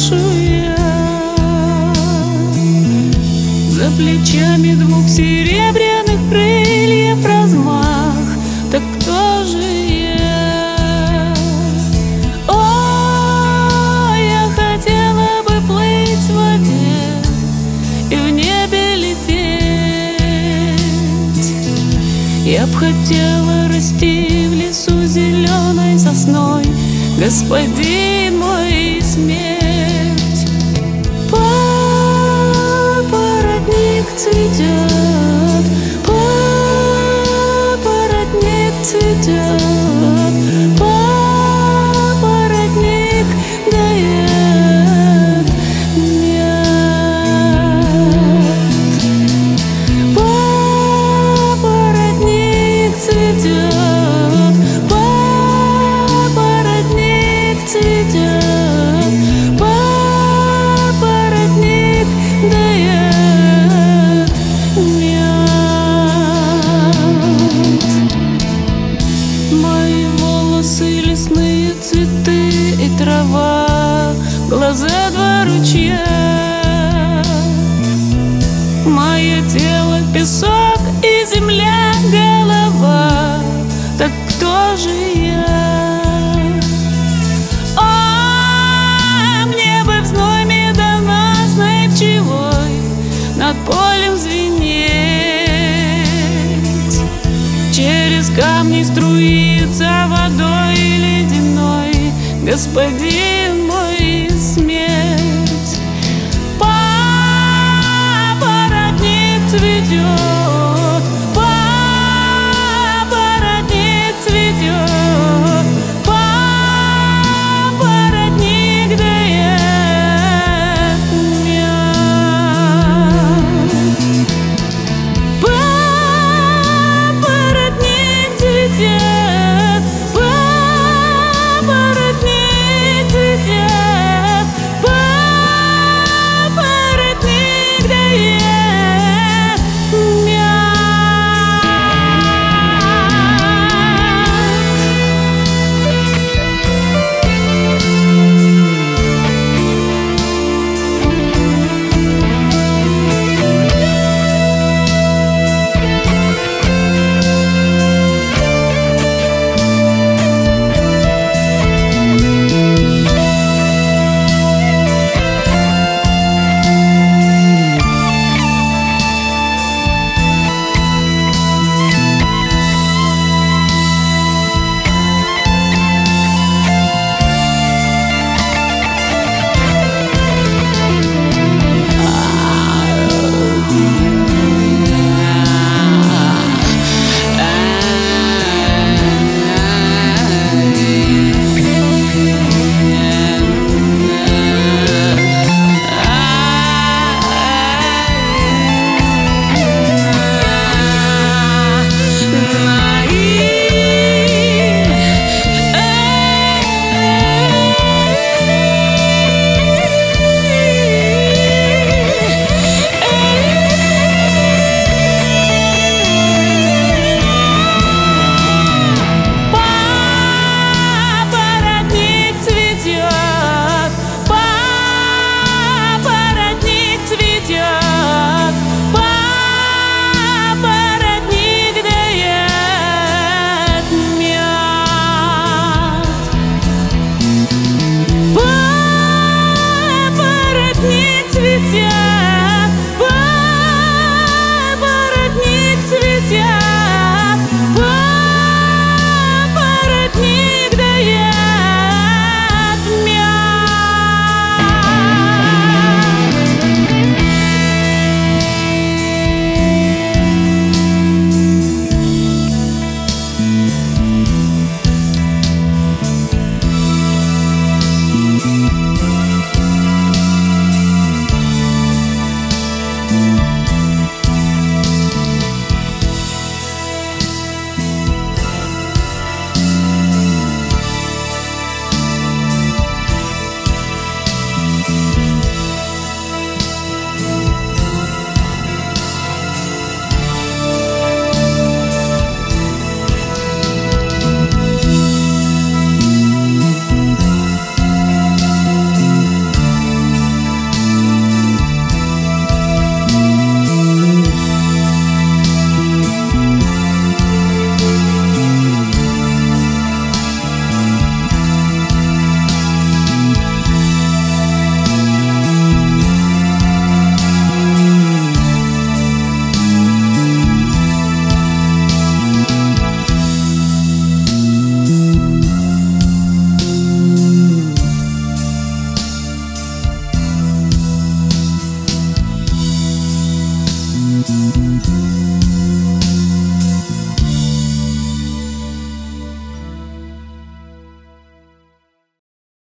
слышу я за плечами двух серебряных крыльев размах. Так кто же я? О, я хотела бы плыть в воде и в небе лететь. Я б хотела расти в лесу зеленой сосной, господин мой, смерть. Папоротник цветет, папоротник цветет, папоротник дает мед. Папоротник цветет, папоротник цветет, папоротник дает мед. Мои волосы — лесные цветы и трава, глаза — два ручья. Мое тело — песок и земля, голова. Так кто же я? О, мне бы в зной медоносной пчелой над полем звенеть. Через камни струится водой ледяной, господин мой, смерть. Папоротник цветет,